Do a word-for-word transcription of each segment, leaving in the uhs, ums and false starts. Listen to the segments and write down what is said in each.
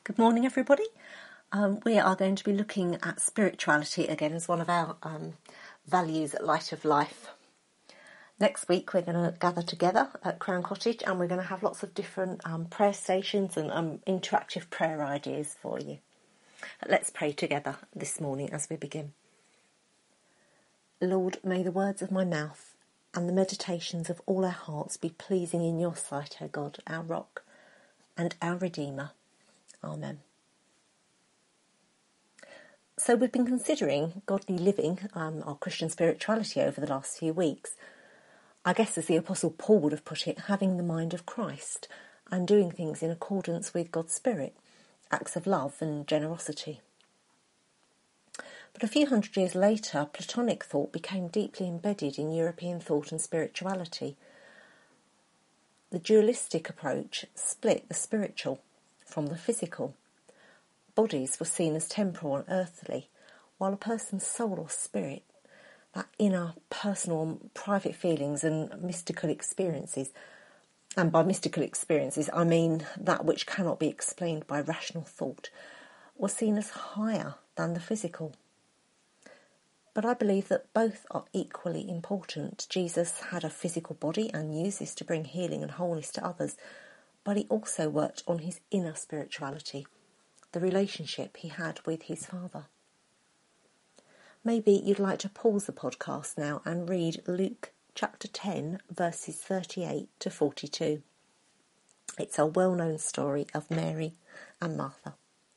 Good morning, everybody. Um, we are going to be looking at spirituality again as one of our um, values at Light of Life. Next week, we're going to gather together at Crown Cottage and we're going to have lots of different um, prayer stations and um, interactive prayer ideas for you. Let's pray together this morning as we begin. Lord, may the words of my mouth and the meditations of all our hearts be pleasing in your sight, O God, our rock and our Redeemer. Amen. So we've been considering godly living, um, our Christian spirituality over the last few weeks. I guess as the Apostle Paul would have put it, having the mind of Christ and doing things in accordance with God's Spirit, acts of love and generosity. But a few hundred years later, Platonic thought became deeply embedded in European thought and spirituality. The dualistic approach split the spiritual from the physical. Bodies were seen as temporal and earthly, while a person's soul or spirit, that inner, personal, private feelings and mystical experiences, and by mystical experiences I mean that which cannot be explained by rational thought, were seen as higher than the physical. But I believe that both are equally important. Jesus had a physical body and used this to bring healing and wholeness to others, but he also worked on his inner spirituality, the relationship he had with his Father. Maybe you'd like to pause the podcast now and read Luke chapter ten, verses thirty-eight to forty-two. It's a well-known story of Mary and Martha.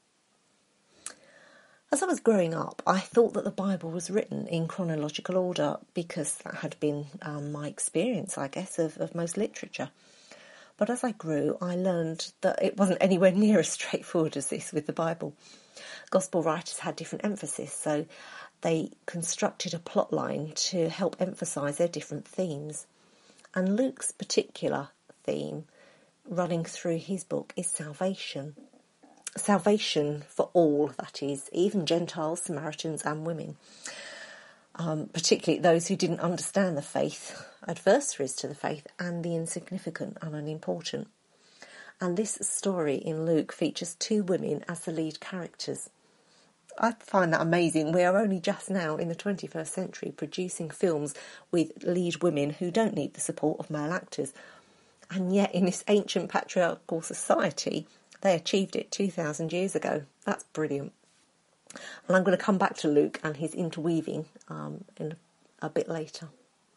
As I was growing up, I thought that the Bible was written in chronological order because that had been um, my experience, I guess, of, of most literature. But as I grew, I learned that it wasn't anywhere near as straightforward as this with the Bible. Gospel writers had different emphasis, so they constructed a plot line to help emphasise their different themes. And Luke's particular theme running through his book is salvation. Salvation for all, that is, even Gentiles, Samaritans and women. Um, particularly those who didn't understand the faith, adversaries to the faith, and the insignificant and unimportant. And this story in Luke features two women as the lead characters. I find that amazing. We are only just now in the twenty-first century producing films with lead women who don't need the support of male actors. And yet in this ancient patriarchal society, they achieved it two thousand years ago. That's brilliant. And I'm going to come back to Luke and his interweaving um, in a bit later.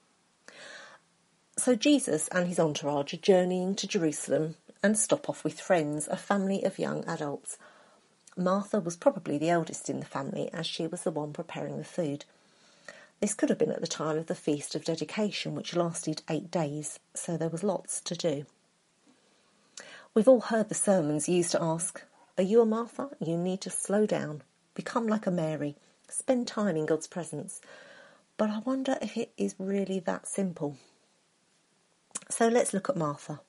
So Jesus and his entourage are journeying to Jerusalem and stop off with friends, a family of young adults. Martha was probably the eldest in the family as she was the one preparing the food. This could have been at the time of the Feast of Dedication, which lasted eight days, so there was lots to do. We've all heard the sermons used to ask, "Are you a Martha? You need to slow down. Become like a Mary. Spend time in God's presence." But I wonder if it is really that simple. So let's look at Martha.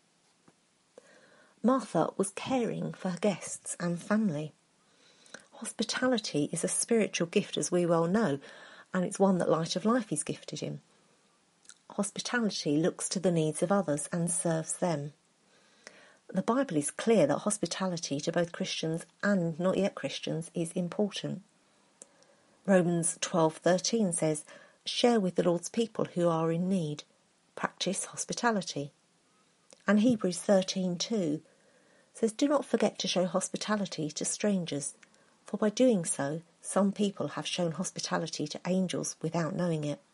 Martha was caring for her guests and family. Hospitality is a spiritual gift, as we well know, and it's one that Light of Life is gifted in. Hospitality looks to the needs of others and serves them. The Bible is clear that hospitality to both Christians and not yet Christians is important. Romans twelve thirteen says, "Share with the Lord's people who are in need. Practice hospitality." And Hebrews thirteen two says, "Do not forget to show hospitality to strangers, for by doing so, some people have shown hospitality to angels without knowing it."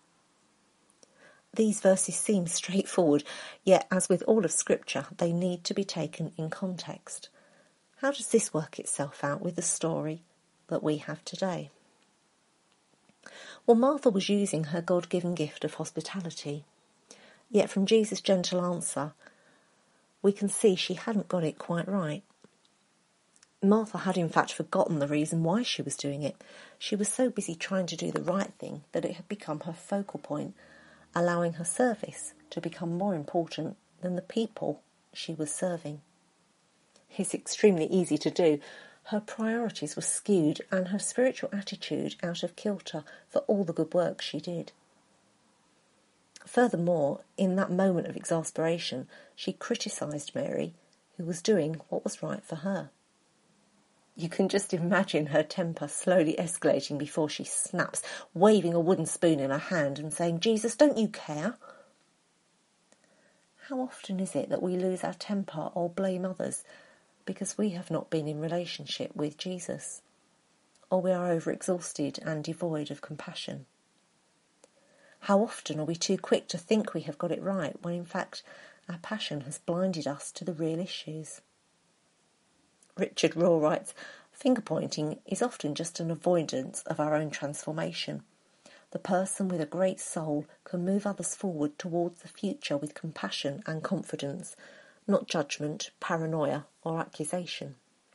These verses seem straightforward, yet as with all of Scripture, they need to be taken in context. How does this work itself out with the story that we have today? Well, Martha was using her God-given gift of hospitality, yet from Jesus' gentle answer, we can see she hadn't got it quite right. Martha had in fact forgotten the reason why she was doing it. She was so busy trying to do the right thing that it had become her focal point, allowing her service to become more important than the people she was serving. It's extremely easy to do. Her priorities were skewed and her spiritual attitude out of kilter for all the good work she did. Furthermore, in that moment of exasperation, she criticised Mary, who was doing what was right for her. You can just imagine her temper slowly escalating before she snaps, waving a wooden spoon in her hand and saying, "Jesus, don't you care?" How often is it that we lose our temper or blame others because we have not been in relationship with Jesus, or we are overexhausted and devoid of compassion? How often are we too quick to think we have got it right when in fact our passion has blinded us to the real issues? Richard Rohr writes, "Finger-pointing is often just an avoidance of our own transformation. The person with a great soul can move others forward towards the future with compassion and confidence, not judgment, paranoia or accusation."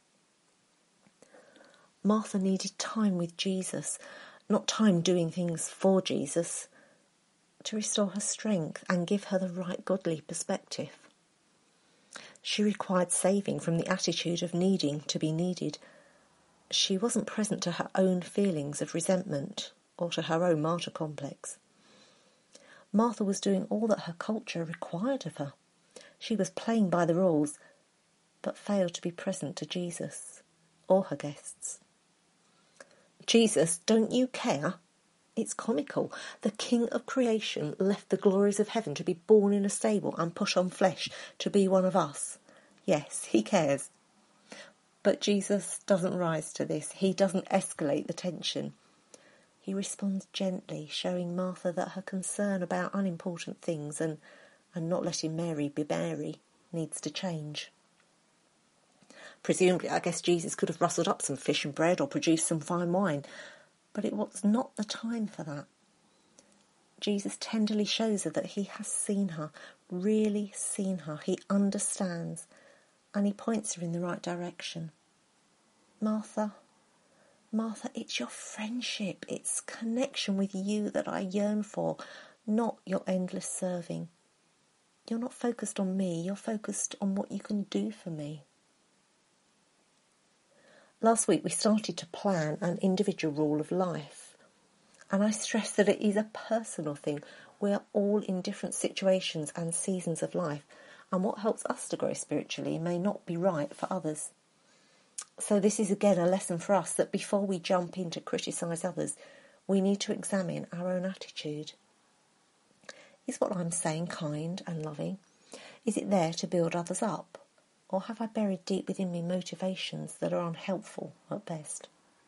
Martha needed time with Jesus, not time doing things for Jesus, to restore her strength and give her the right godly perspective. She required saving from the attitude of needing to be needed. She wasn't present to her own feelings of resentment or to her own martyr complex. Martha was doing all that her culture required of her. She was playing by the rules, but failed to be present to Jesus or her guests. Jesus, don't you care? It's comical. The King of creation left the glories of heaven to be born in a stable and put on flesh to be one of us. Yes, he cares. But Jesus doesn't rise to this. He doesn't escalate the tension. He responds gently, showing Martha that her concern about unimportant things and, and not letting Mary be Mary needs to change. Presumably, I guess Jesus could have rustled up some fish and bread or produced some fine wine, but it was not the time for that. Jesus tenderly shows her that he has seen her, really seen her. He understands, and he points her in the right direction. Martha, Martha, it's your friendship, it's connection with you that I yearn for, not your endless serving. You're not focused on me, you're focused on what you can do for me. Last week we started to plan an individual rule of life, and I stress that it is a personal thing. We are all in different situations and seasons of life, and what helps us to grow spiritually may not be right for others. So this is again a lesson for us that before we jump in to criticise others, we need to examine our own attitude. Is what I'm saying kind and loving? Is it there to build others up? Or have I buried deep within me motivations that are unhelpful at best?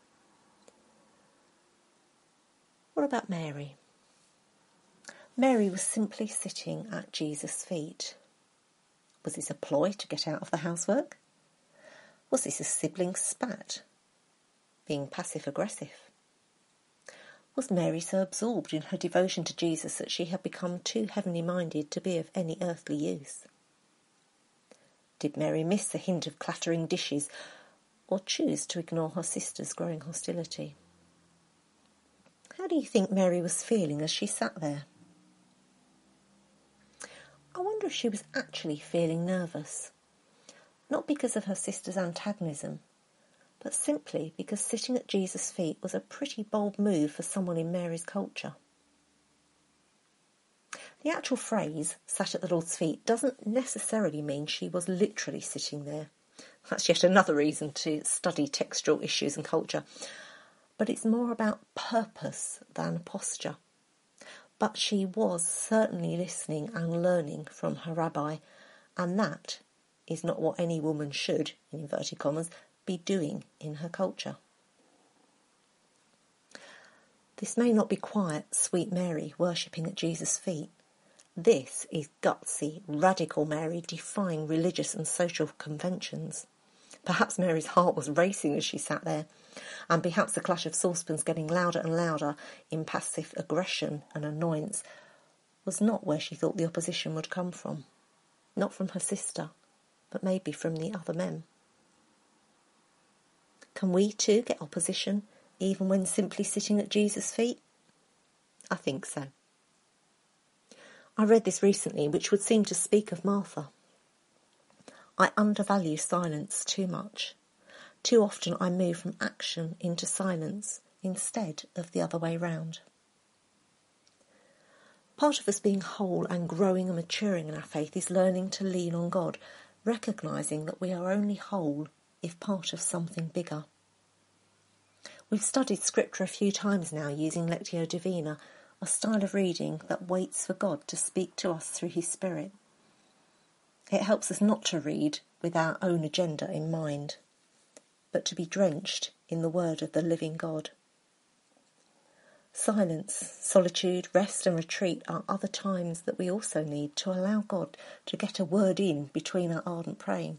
What about Mary? Mary was simply sitting at Jesus' feet. Was this a ploy to get out of the housework? Was this a sibling spat? Being passive-aggressive? Was Mary so absorbed in her devotion to Jesus that she had become too heavenly minded to be of any earthly use? Did Mary miss the hint of clattering dishes, or choose to ignore her sister's growing hostility? How do you think Mary was feeling as she sat there? I wonder if she was actually feeling nervous, not because of her sister's antagonism, but simply because sitting at Jesus' feet was a pretty bold move for someone in Mary's culture. The actual phrase, sat at the Lord's feet, doesn't necessarily mean she was literally sitting there. That's yet another reason to study textual issues and culture. But it's more about purpose than posture. But she was certainly listening and learning from her rabbi, and that is not what any woman should, in inverted commas, be doing in her culture. This may not be quiet, sweet Mary worshipping at Jesus' feet. This is gutsy, radical Mary defying religious and social conventions. Perhaps Mary's heart was racing as she sat there, and perhaps the clash of saucepans getting louder and louder in passive aggression and annoyance was not where she thought the opposition would come from. Not from her sister, but maybe from the other men. Can we too get opposition, even when simply sitting at Jesus' feet? I think so. I read this recently, which would seem to speak of Martha. I undervalue silence too much. Too often I move from action into silence instead of the other way round. Part of us being whole and growing and maturing in our faith is learning to lean on God, recognising that we are only whole if part of something bigger. We've studied Scripture a few times now using Lectio Divina, a style of reading that waits for God to speak to us through his Spirit. It helps us not to read with our own agenda in mind, but to be drenched in the word of the living God. Silence, solitude, rest and retreat are other times that we also need to allow God to get a word in between our ardent praying.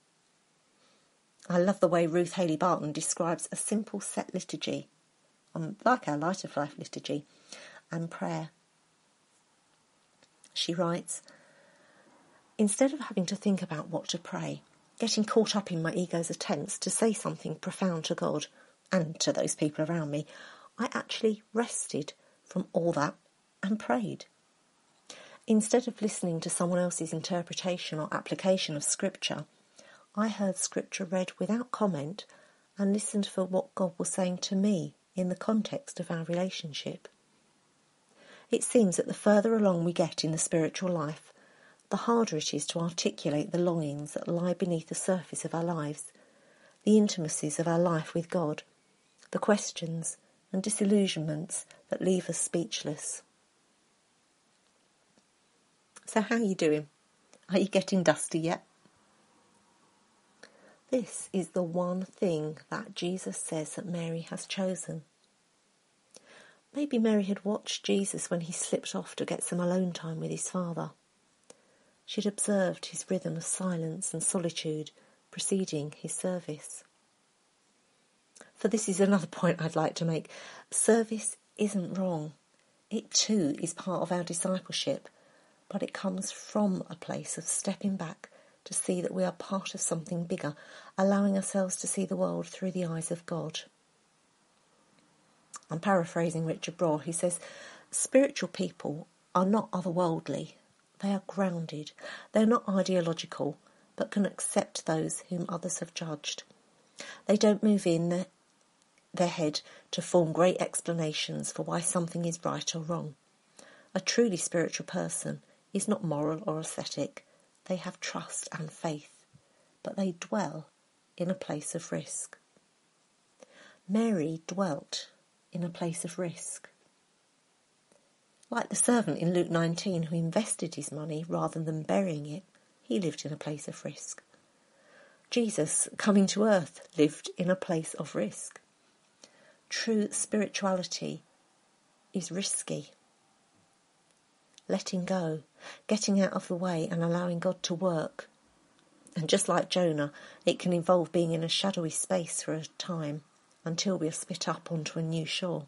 I love the way Ruth Haley Barton describes a simple set liturgy, um, like our Light of Life liturgy, and prayer. She writes, "Instead of having to think about what to pray, getting caught up in my ego's attempts to say something profound to God and to those people around me, I actually rested from all that and prayed. Instead of listening to someone else's interpretation or application of Scripture, I heard Scripture read without comment and listened for what God was saying to me in the context of our relationship. It seems that the further along we get in the spiritual life, the harder it is to articulate the longings that lie beneath the surface of our lives, the intimacies of our life with God, the questions and disillusionments that leave us speechless." So how are you doing? Are you getting dusty yet? This is the one thing that Jesus says that Mary has chosen. Maybe Mary had watched Jesus when he slipped off to get some alone time with his Father. She'd observed his rhythm of silence and solitude preceding his service. For this is another point I'd like to make. Service isn't wrong. It too is part of our discipleship, but it comes from a place of stepping back to see that we are part of something bigger, allowing ourselves to see the world through the eyes of God. I'm paraphrasing Richard Rohr, who says, "Spiritual people are not otherworldly. They are grounded. They're not ideological, but can accept those whom others have judged. They don't move in their, their head to form great explanations for why something is right or wrong. A truly spiritual person is not moral or ascetic. They have trust and faith, but they dwell in a place of risk." Mary dwelt in a place of risk. Like the servant in Luke nineteen who invested his money rather than burying it, he lived in a place of risk. Jesus, coming to earth, lived in a place of risk. True spirituality is risky. Letting go, getting out of the way and allowing God to work. And just like Jonah, it can involve being in a shadowy space for a time until we are spit up onto a new shore.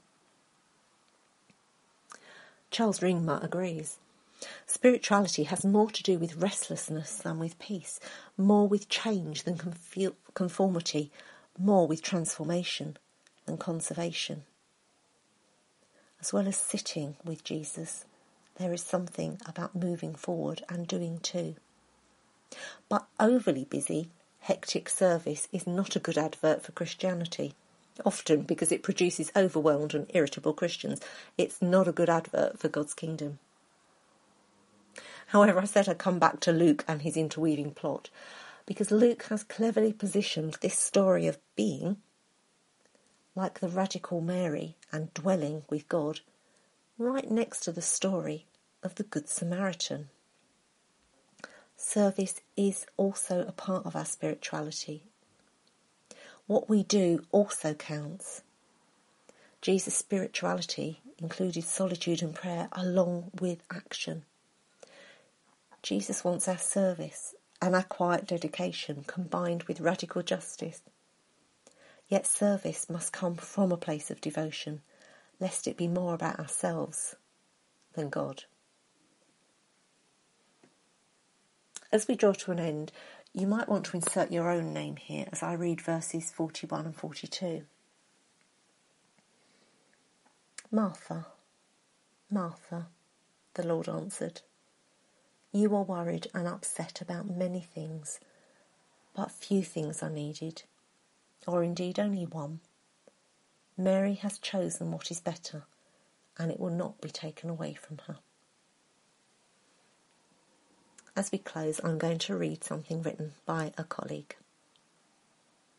Charles Ringmer agrees. Spirituality has more to do with restlessness than with peace, more with change than conformity, more with transformation than conservation. As well as sitting with Jesus, there is something about moving forward and doing too. But overly busy, hectic service is not a good advert for Christianity. Often because it produces overwhelmed and irritable Christians. It's not a good advert for God's kingdom. However, I said I'd come back to Luke and his interweaving plot, because Luke has cleverly positioned this story of being, like the radical Mary and dwelling with God, right next to the story of the Good Samaritan. Service is also a part of our spirituality. What we do also counts. Jesus' spirituality included solitude and prayer along with action. Jesus wants our service and our quiet dedication combined with radical justice. Yet service must come from a place of devotion, lest it be more about ourselves than God. As we draw to an end, you might want to insert your own name here as I read verses forty-one and forty-two. "Martha, Martha," the Lord answered, "you are worried and upset about many things, but few things are needed, or indeed only one. Mary has chosen what is better, and it will not be taken away from her." As we close, I'm going to read something written by a colleague.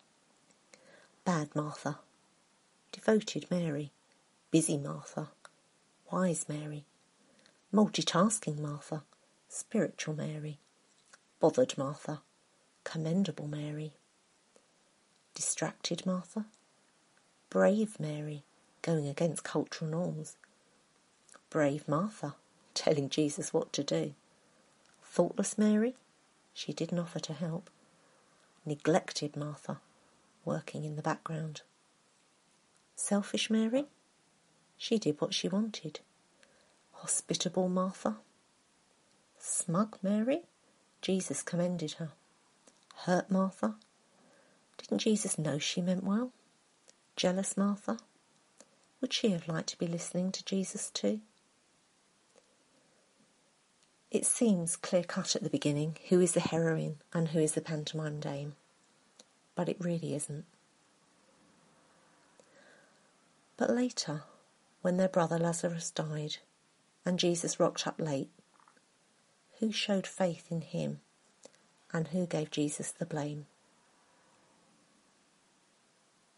Bad Martha, devoted Mary, busy Martha, wise Mary, multitasking Martha, spiritual Mary, bothered Martha, commendable Mary, distracted Martha, brave Mary, going against cultural norms, brave Martha, telling Jesus what to do, thoughtless Mary, she didn't offer to help, neglected Martha, working in the background, selfish Mary, she did what she wanted, hospitable Martha, smug Mary, Jesus commended her, hurt Martha, didn't Jesus know she meant well, jealous Martha, would she have liked to be listening to Jesus too? It seems clear-cut at the beginning who is the heroine and who is the pantomime dame, but it really isn't. But later, when their brother Lazarus died and Jesus rocked up late, who showed faith in him and who gave Jesus the blame?